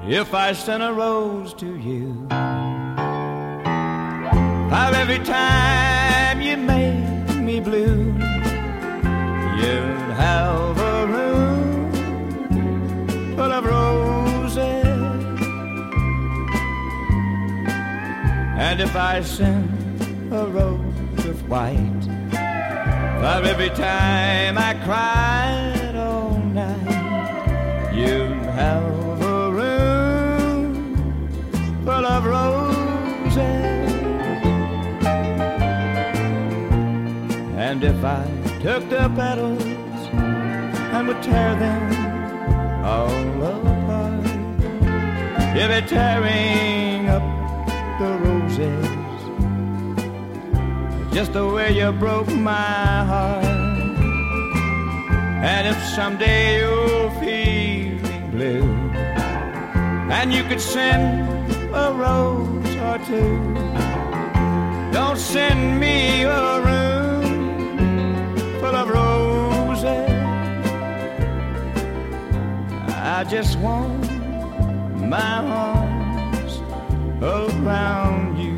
if I sent a rose to you. How every time you make me blue, you'd have a room full of roses. And if I sent a rose of white, for every time I cried all night, you'd have a room full of roses. And if I took the petals and would tear them all apart, you'd be tearing up the roses just the way you broke my heart. And if someday you're feeling blue and you could send a rose or two, don't send me a room full of roses. I just want my arms around you.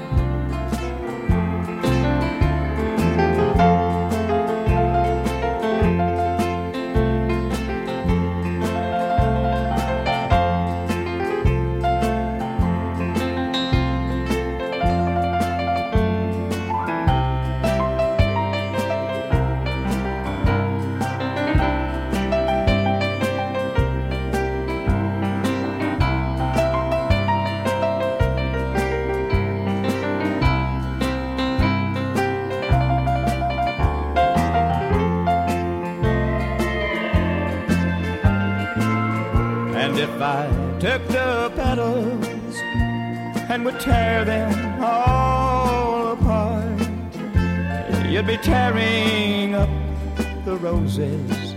If I took the petals and would tear them all apart, you'd be tearing up the roses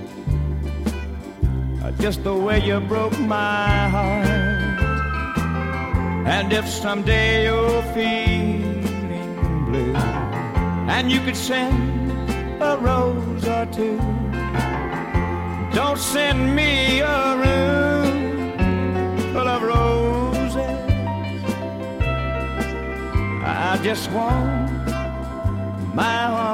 just the way you broke my heart. And if someday you're feeling blue and you could send a rose or two, don't send me a room full of roses. I just want my